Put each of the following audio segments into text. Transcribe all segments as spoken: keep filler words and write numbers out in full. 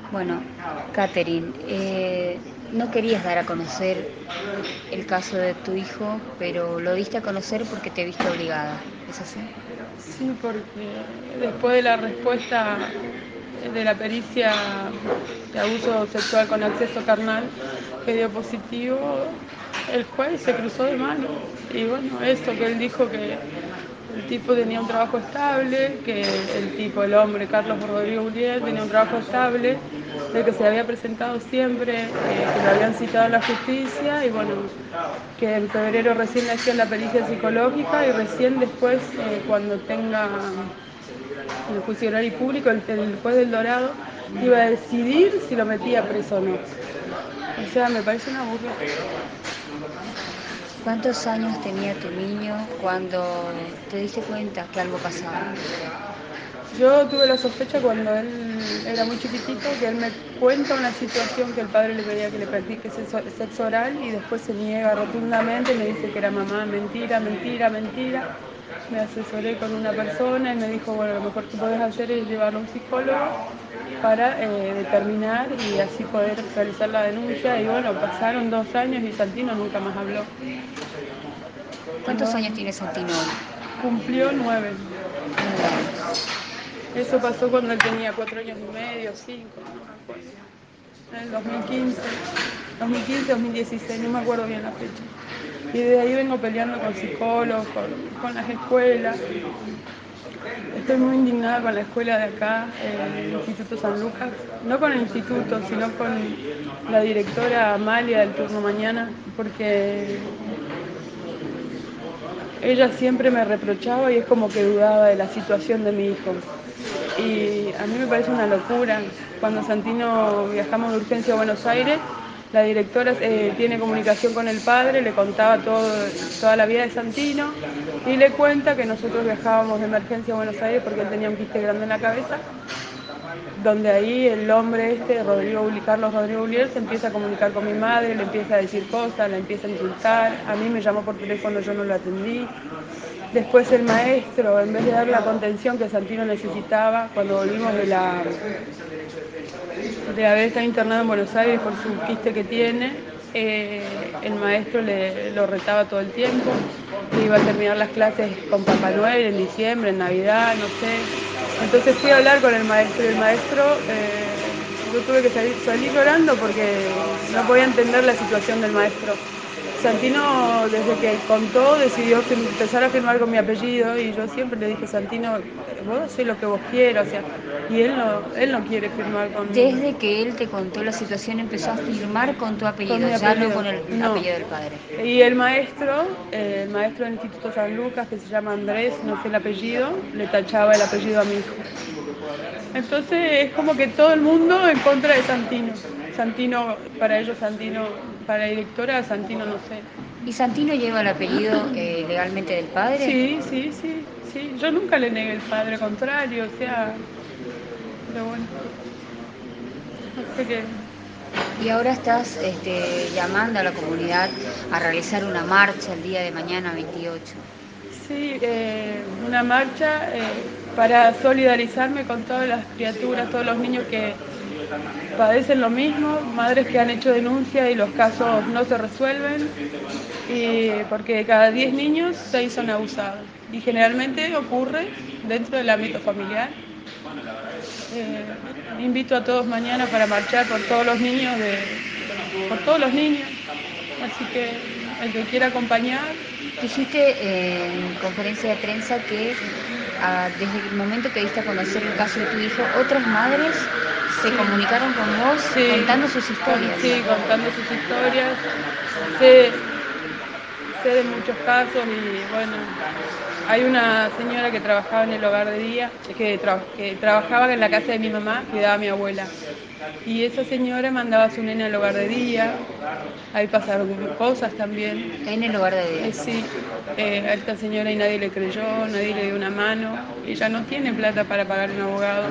Bueno, Catherine, eh, no querías dar a conocer el caso de tu hijo, pero lo diste a conocer porque te viste obligada. ¿Es así? Sí, porque después de la respuesta de la pericia de abuso sexual con acceso carnal que dio positivo, el juez se cruzó de manos. Y bueno, eso que él dijo que el tipo tenía un trabajo estable, que el tipo, el hombre, Carlos Rodrigo Ulier, tenía un trabajo estable, de que se había presentado siempre, eh, que lo habían citado a la justicia y bueno, que en febrero recién le hacían la pericia psicológica y recién después, eh, cuando tenga el juicio oral y público, el, el juez del Dorado iba a decidir si lo metía preso o no. O sea, me parece una burla. ¿Cuántos años tenía tu niño cuando te diste cuenta que algo pasaba? Yo tuve la sospecha cuando él era muy chiquitito, que él me cuenta una situación que el padre le pedía que le practique sexo oral y después se niega rotundamente, me dice que era mamá, mentira, mentira, mentira. Me asesoré con una persona y me dijo, bueno, lo mejor que podés hacer es llevarlo a un psicólogo para eh, determinar y así poder realizar la denuncia. Y bueno, pasaron dos años y Santino nunca más habló. ¿Cuántos No, años tiene Santino hoy? cumplió nueve. Nueve años. Eso pasó cuando él tenía cuatro años y medio, cinco, no me acuerdo. En el dos mil quince, dos mil quince, dos mil dieciséis, no me acuerdo bien la fecha. Y de ahí vengo peleando con psicólogos, con, con las escuelas. Estoy muy indignada con la escuela de acá, el Instituto San Lucas. No con el instituto, sino con la directora Amalia del turno mañana, porque ella siempre me reprochaba y es como que dudaba de la situación de mi hijo. Y a mí me parece una locura. Cuando Santino viajamos de urgencia a Buenos Aires, la directora eh, tiene comunicación con el padre, le contaba todo, toda la vida de Santino y le cuenta que nosotros viajábamos de emergencia a Buenos Aires porque él tenía un quiste grande en la cabeza, donde ahí el hombre este, Rodrigo, Carlos Rodrigo Ulier, se empieza a comunicar con mi madre, le empieza a decir cosas, la empieza a insultar, a mí me llamó por teléfono, yo no lo atendí. Después el maestro, en vez de dar la contención que Santino necesitaba, cuando volvimos de, la, de haber estado internado en Buenos Aires por su quiste que tiene, eh, el maestro le, lo retaba todo el tiempo, que iba a terminar las clases con Papá Noel en diciembre, en Navidad, no sé. Entonces fui a hablar con el maestro y el maestro, eh, yo tuve que salir, salir llorando porque no podía entender la situación del maestro. Santino, desde que contó, decidió empezar a firmar con mi apellido y yo siempre le dije, Santino, vos hacés lo que vos quieras, o sea, y él no, él no quiere firmar con, Desde que él te contó la situación empezó a firmar con tu con apellido, mi ya no apellido. con el No. apellido del padre. Y el maestro, eh, el maestro del Instituto San Lucas, que se llama Andrés, no sé el apellido, le tachaba el apellido a mi hijo. Entonces es como que todo el mundo en contra de Santino. Santino, para ellos Santino, para la directora Santino no sé. ¿Y Santino lleva el apellido eh, legalmente del padre? Sí, sí, sí, sí. Yo nunca le negué el padre, al contrario, o sea, pero bueno, no sé qué. Y ahora estás este, llamando a la comunidad a realizar una marcha el día de mañana veintiocho. Sí, eh, una marcha eh, para solidarizarme con todas las criaturas, todos los niños que padecen lo mismo, madres que han hecho denuncia y los casos no se resuelven, y porque de cada diez niños, seis son abusados. Y generalmente ocurre dentro del ámbito familiar. Eh, invito a todos mañana para marchar por todos los niños, de, por todos los niños. Así que el que quiera acompañar. Dijiste en conferencia de prensa que ah, desde el momento que diste a conocer el caso de tu hijo, otras madres se Sí, comunicaron con vos sí, contando sus con, historias. sí, contando sus historias. Sé, sé de muchos casos y bueno, hay una señora que trabajaba en el hogar de día, que, tra que trabajaba en la casa de mi mamá, cuidaba a mi abuela. Y esa señora mandaba a su nena al hogar de día, ahí pasaron cosas también. En el lugar de Eh, día. sí, eh, a esta señora y nadie le creyó, nadie le dio una mano, ella no tiene plata para pagar un abogado.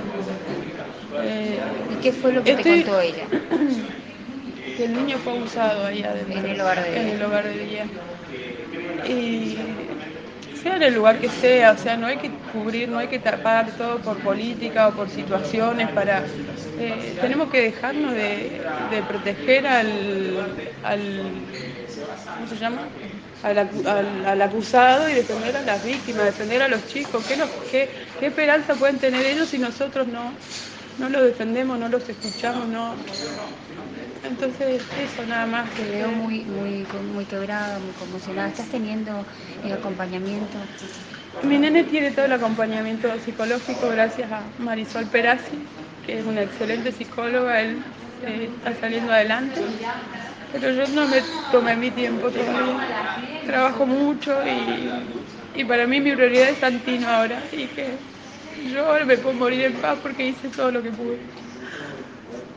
Eh, ¿Y qué fue lo que te este, contó ella que el niño fue abusado ahí adentro, en el hogar de en día? el hogar de día. Y sea en el lugar que sea, o sea, no hay que cubrir, no hay que tapar todo por política o por situaciones para... eh, tenemos que dejarnos de, de proteger al, al... ¿Cómo se llama? Al, acu- al- al acusado y defender a las víctimas, defender a los chicos. ¿Qué, nos- qué, qué esperanza pueden tener ellos si nosotros no, no los defendemos, no los escuchamos? No? Entonces, eso nada más. Te veo eh, muy, muy, con- muy quebrada, muy conmocionada. ¿Estás teniendo eh, acompañamiento? Mi nene tiene todo el acompañamiento psicológico gracias a Marisol Perazzi, que es una excelente psicóloga. Él eh, está saliendo adelante, pero yo no me tomé mi tiempo todavía. Trabajo mucho y, y para mí mi prioridad es Santino ahora y que yo ahora me puedo morir en paz porque hice todo lo que pude.